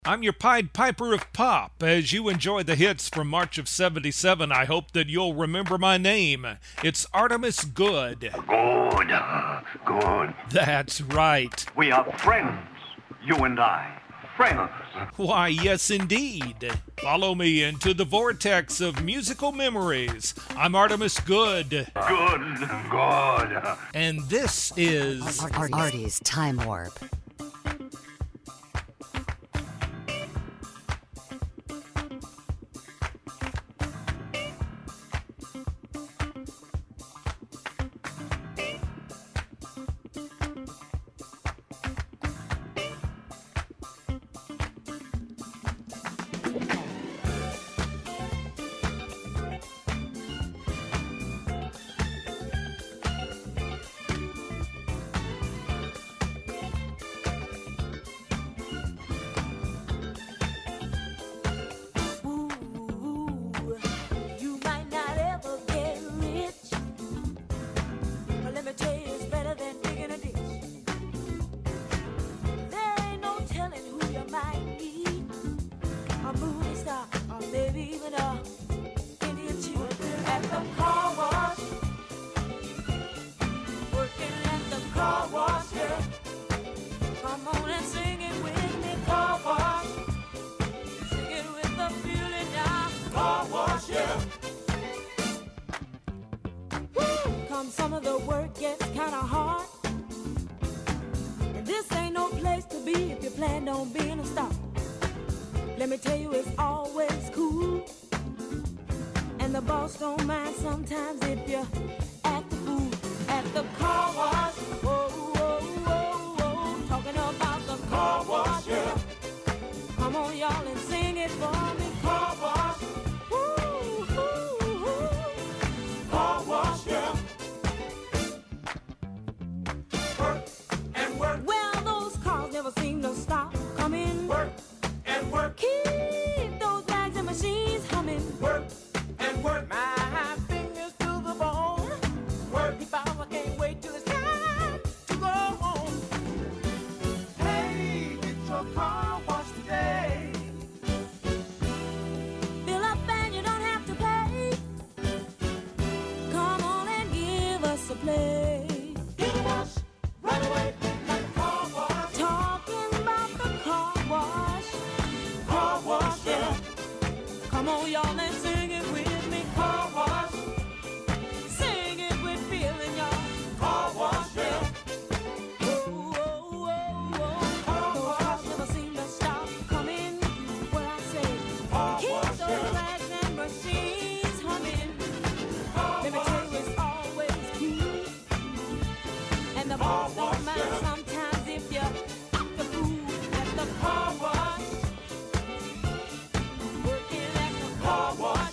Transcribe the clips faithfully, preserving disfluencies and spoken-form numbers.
I'm your Pied Piper of Pop. As you enjoy the hits from March of seventy-seven, I hope that you'll remember my name. It's Artemus Good. Good, good. That's right. We are friends, you and I. Friends. Why, yes, indeed. Follow me into the vortex of musical memories. I'm Artemus Good. Good, good. And this is Art- Art- Artie's Time Warp. Some of the work gets kinda hard, and this ain't no place to be if you plan on being a star. Let me tell you, it's always cool, and the boss don't mind sometimes if you act the fool at the car wash. Whoa, whoa, whoa, whoa, talking about the car wash, yeah. Come on, y'all, and sing it for me. Car wash. Woo, woo, woo. Car wash, yeah. Well, those cars never seem to stop coming. Work and work. Keep those bags and machines humming. Work and work. My fingers to the bone. Work. If I can't wait till it's time to go home. Hey, get your car washed today. Fill up and you don't have to pay. Come on and give us a play. Get a wash right away. Like car wash. Talking about the car wash. Car wash, yeah. Come on, y'all, and sing it with me. Car wash. Sing it with feeling, y'all. Car wash, yeah. Whoa, whoa, whoa, whoa. Car Those wash. cars never seem to stop coming. What I say, Car keep wash, those yeah. flags and machines humming. Car Let me wash, tell you, it's always cool. And the boss wash, don't mind yeah. sometimes if you act the fool at the car wash. Working at the car wash.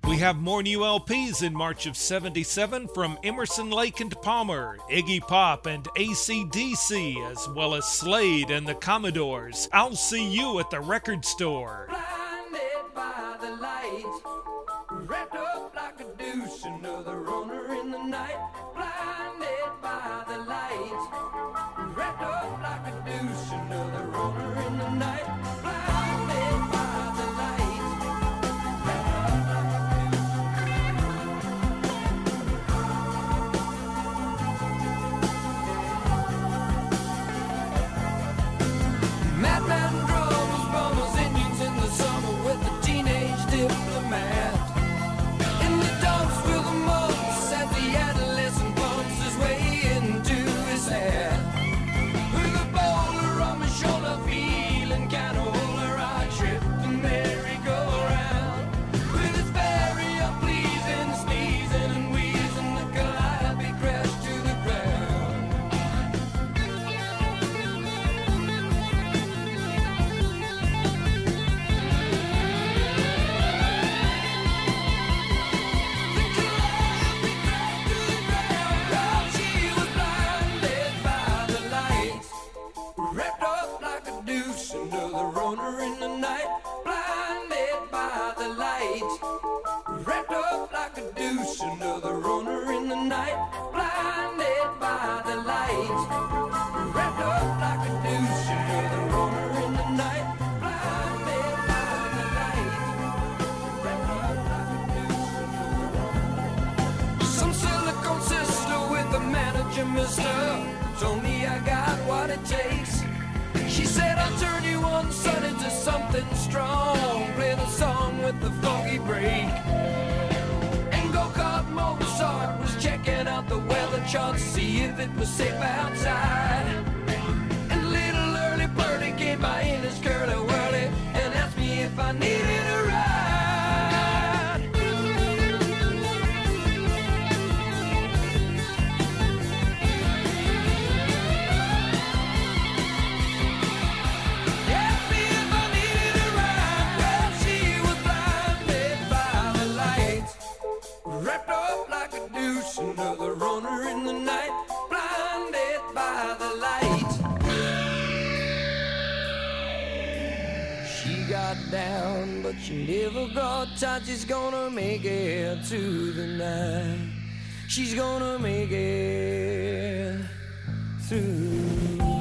We have more new L Ps in March of seventy-seven from Emerson, Lake and Palmer, Iggy Pop and A C D C, as well as Slade and the Commodores. I'll see you at the record store. Blinded by the light, wrapped up like a douche, another runner in the night. Blinded by the light, wrapped up like a douche, another runner in the night. Blinded by the light, wrapped up like a douche. Madman drums, bombers, Indians in the summer with the teenage diplomat. In the dumps with the mumps as the adolescent bumps his way into his hat. With a boulder on my shoulder, feeling kinda older, I tripped the merry-go-round. With his very unpleasing sneezing and wheezing, the Calliope crashed to the ground. Oh, she was blinded by the light, wrapped up like a douche, another runner in the night. Blinded by the light, wrapped up like a douche, another runner in the night. Blinded by the light, wrapped up like a douche, another runner in the night. Blinded by the light, wrapped up like a douche, another runner. Some silicone sister with the manager, mister, told me I got what it takes. She said I'll turn you on, son, into something strong. Play the song with the funky break. And go-kart Mozart was checking out the weather chart to see if it was safe outside. And little early birdie came by in his curly whirly and asked me if I needed a ride. Asked me if I needed a ride. Well, she was blinded by the light, wrapped up like a douche, another runner in the night. Blinded by the light, she got down, but she never got tight. She's gonna make it to the night. She's gonna make it through the night.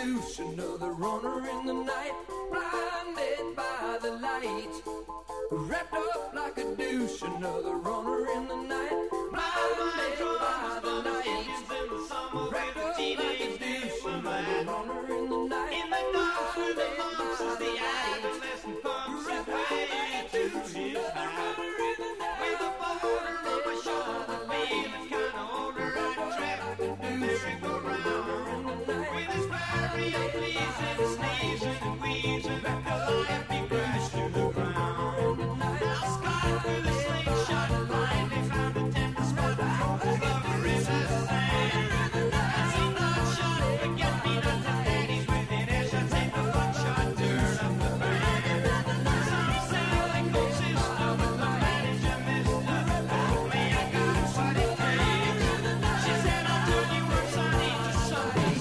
deuce, another runner in the night, blinded by the light. Wrapped up like a deuce, another runner in the night, blinded by the light. Wrapped up like a deuce, another runner in the night, in the dark with the monks of the adolescent punks, wrapped up like a deuce, another runner in the night, with a border on my shoulder, feeling kinda older, I track the merry-go-round, with his fiery and pleasing, sneezing and wheezing, wrapped up like he crashed to the ground. Now Scott with a slingshot blindly found a tender spot over his hand. As he not shot, forget-me-not the ladies within earshot, take the buckshot, turn up the band. Some say they consist of it, the manager mister. Told me I got what it takes. She said I'll do you works, I need you something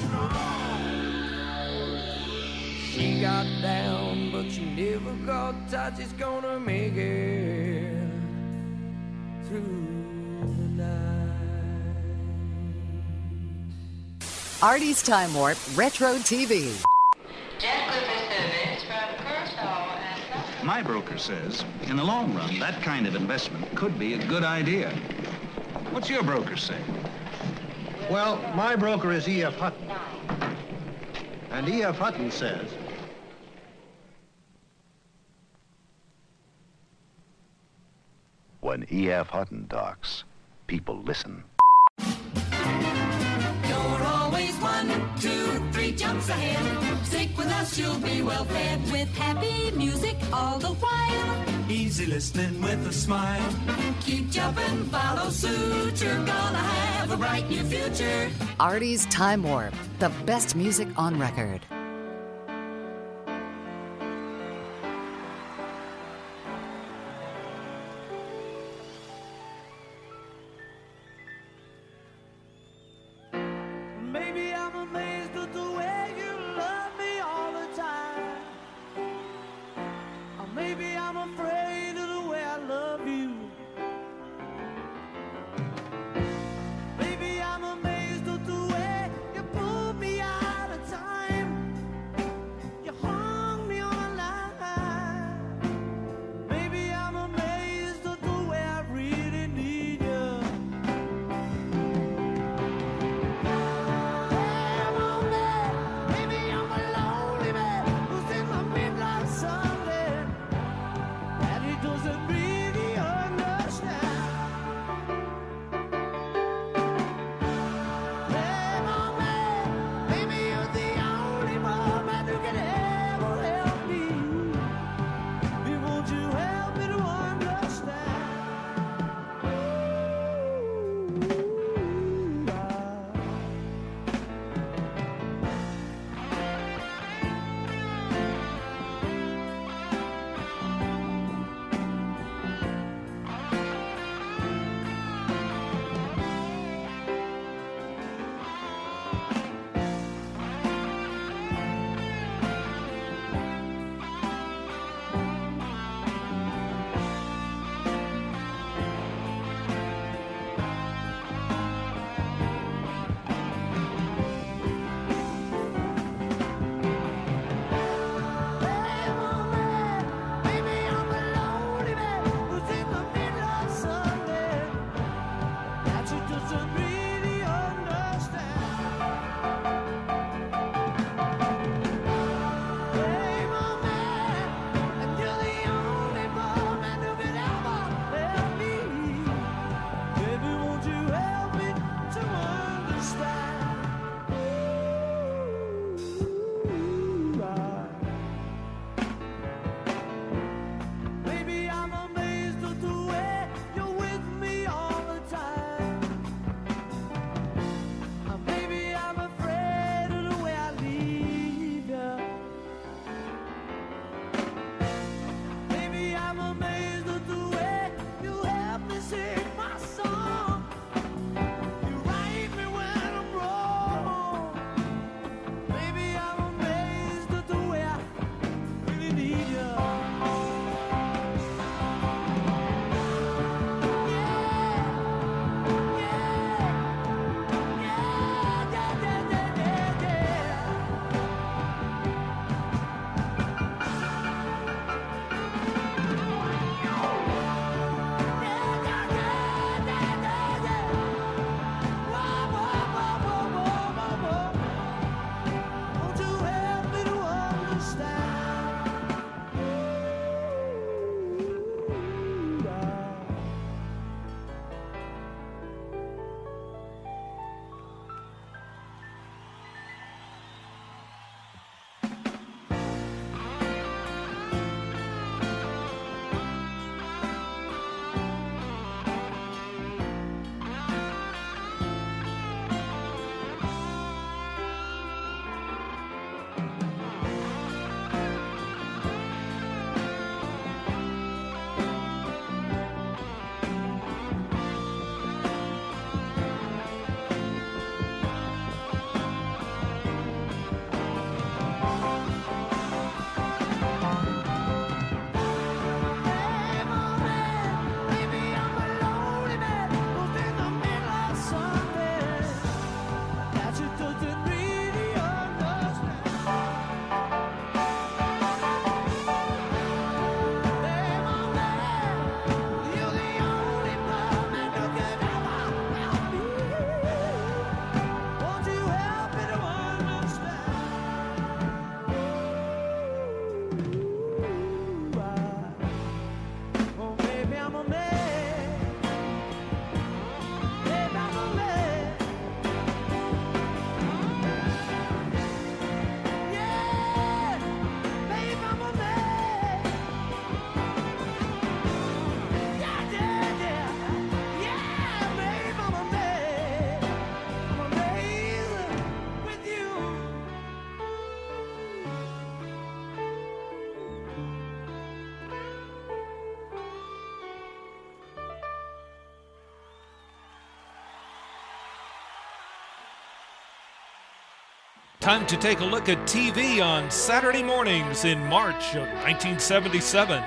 strong. She got down, but she never got tight. She's gonna make it through the night. Artie's Time Warp Retro T V. Jet Clipper service from Kershaw and My broker says, in the long run, that kind of investment could be a good idea. What's your broker say? Well, my broker is E F Hutton. And E F Hutton says, when E F Hutton talks, people listen. You're always one, two, three jumps ahead. Stick with us, you'll be well fed with happy music all the while. Easy listening with a smile. Keep jumping, follow suit. You're gonna have a bright new future. Artie's Time Warp, the best music on record. Maybe I'm amazed at the way you love me all the time. Or maybe I'm afraid of the way I love you. Maybe I'm amazed at the way you pulled me out of time. You hung me on a line. Maybe I'm amazed at the way I really need you. Maybe I'm a lonely man who's in the midnight Sunday, and he doesn't really understand. Hey, my man, maybe you're the only woman who can ever help me. Baby, won't you help me to understand? Ooh, I- Maybe I'm a lonely man who's in the middle of Sunday, that she doesn't really understand. Hey, my man, and you're the only woman who can ever help me. Baby, won't you help me to understand? Ooh, I- Maybe I'm amazed at the way you're with me all the time. Or maybe I'm afraid of the way I leave you. Maybe I'm amazed at the way you help me sing my song. You write me when I'm broken. Time to take a look at T V on Saturday mornings in March of nineteen seventy-seven.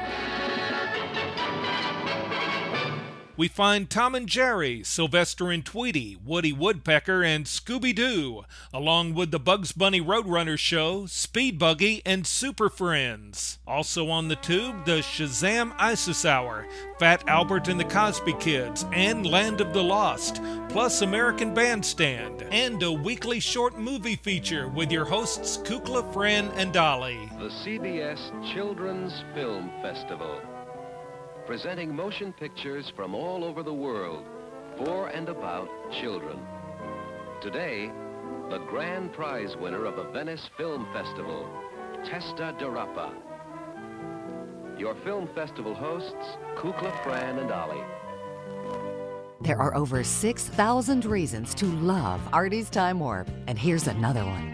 We find Tom and Jerry, Sylvester and Tweety, Woody Woodpecker, and Scooby-Doo, along with the Bugs Bunny Roadrunner Show, Speed Buggy, and Super Friends. Also on the tube, the Shazam Isis Hour, Fat Albert and the Cosby Kids, and Land of the Lost, plus American Bandstand, and a weekly short movie feature with your hosts Kukla, Fran, and Dolly. The C B S Children's Film Festival, presenting motion pictures from all over the world for and about children. Today, the grand prize winner of the Venice Film Festival, Testa de Rapa. Your film festival hosts, Kukla, Fran, and Ollie. There are over six thousand reasons to love Artie's Time Warp, and here's another one.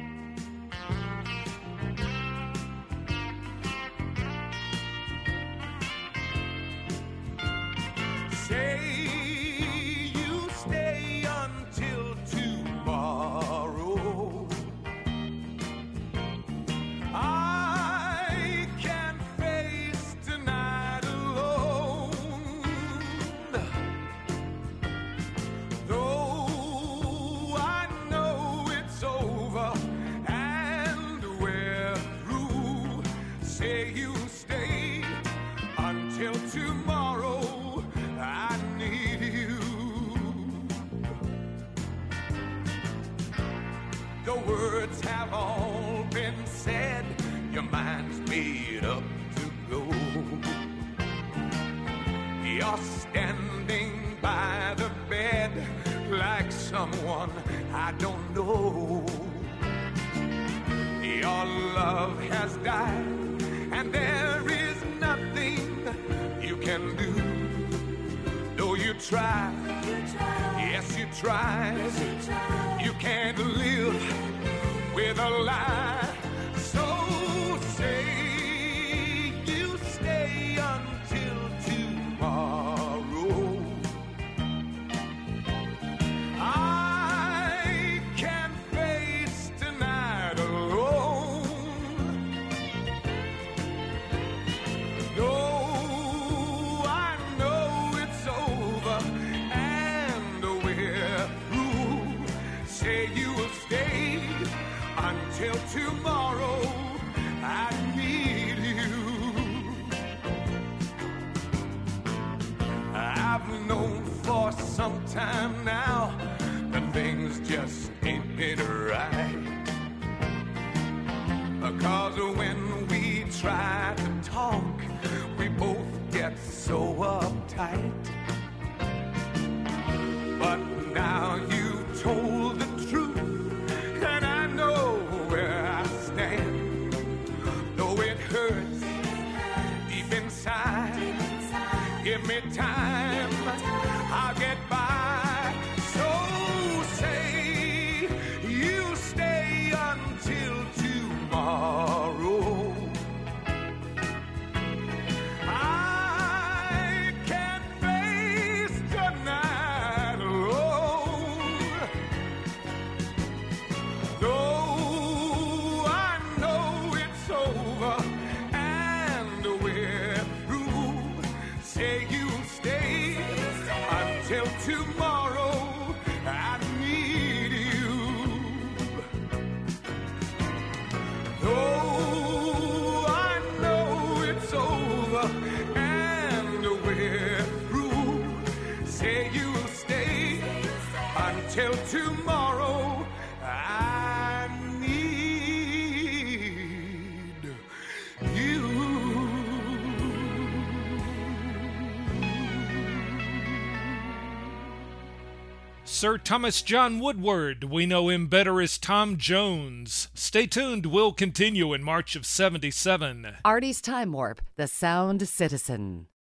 The words have all been said, your mind's made up to go. You're standing by the bed like someone I don't know. Your love has died, and there is nothing you can do. Though you try, yes you try, you can't live with a lie. So say you stay until tomorrow. I can't face tonight alone. No, I know it's over and we're through. Say you will stay until tomorrow. I need you. I've known for some time now that things just ain't been right. Because when we try to talk, we both get so uptight. But now you told the truth, and I know where I stand. Though it hurts deep inside, give me time, I'll get by. So say you stay until tomorrow. I can't face tonight alone. Though I know it's over and we're through. Say you'll stay until tomorrow. I need you. Though I know it's over and we're through. Say you'll stay until tomorrow. I need you. Sir Thomas John Woodward, we know him better as Tom Jones. Stay tuned, we'll continue in March of seventy-seven. Artie's Time Warp, the Sound Citizen.